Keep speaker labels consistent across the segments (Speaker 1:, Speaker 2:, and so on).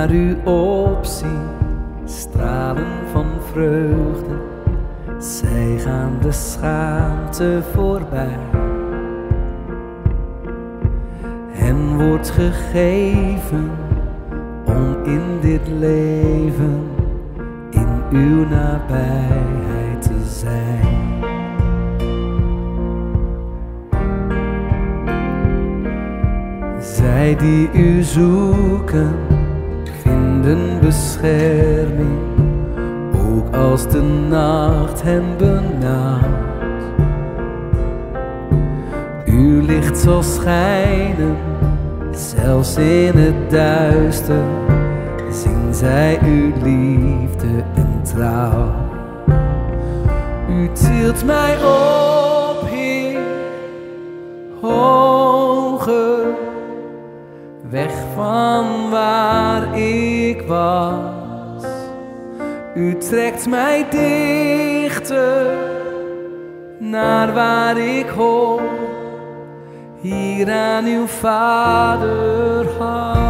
Speaker 1: naar u opzien, stralen van vreugde. Zij gaan de schaamte voorbij. Hen wordt gegeven om in dit leven in uw nabijheid te zijn. Zij die u zoeken, vinden bescherming, ook als de nacht hen benauwt. Uw licht zal schijnen, zelfs in het duister, zien zij uw liefde en trouw. U tilt mij op, Heer, hoger, weg van waar ik was. U trekt mij dichter naar waar ik hoor, hier aan uw vaderhart.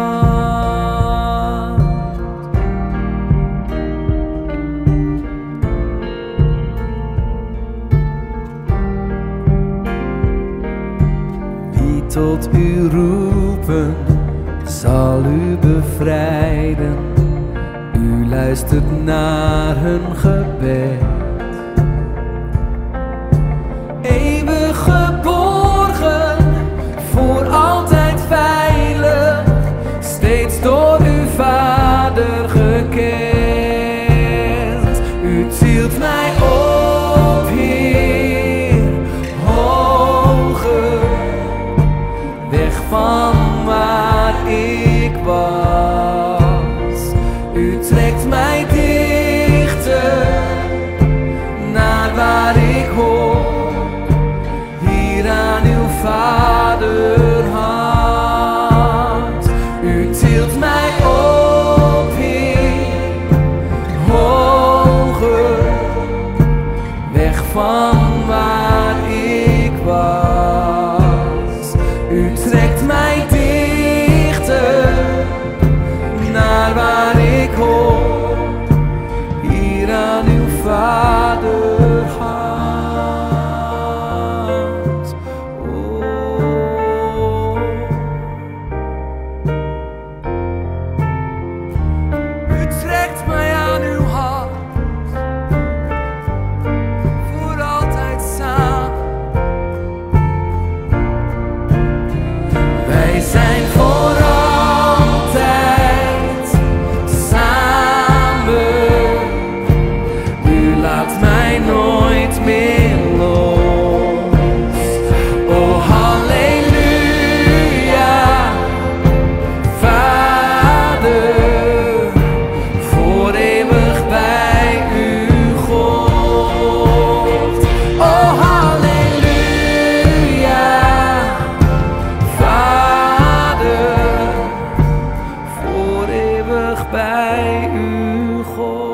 Speaker 1: Wie tot u roepen, zal u bevrijden. U luistert naar hun gebed. Eeuwig geborgen, voor altijd veilig, steeds door uw Vader gekend. U tilt mij op, Heer, hoger, weg van waar ik was. U trekt mij dichter naar waar ik hoor, hier aan uw vaderhart. U tilt mij op, Heer, hoger, weg van waar ik was. U trekt mij dichter naar waar ik hoor, hier aan uw vaderhart. Oh. U trekt mij aan uw hart, voor altijd samen. Wij zijn voor altijd samen. U laat mij nooit meer los. Oh halleluja, Vader, voor eeuwig bij u God. Oh halleluja, Vader, voor eeuwig bij u God.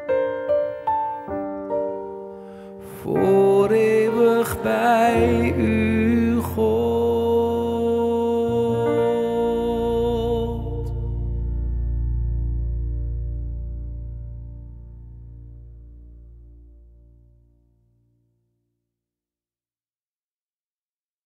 Speaker 1: Voor eeuwig bij u.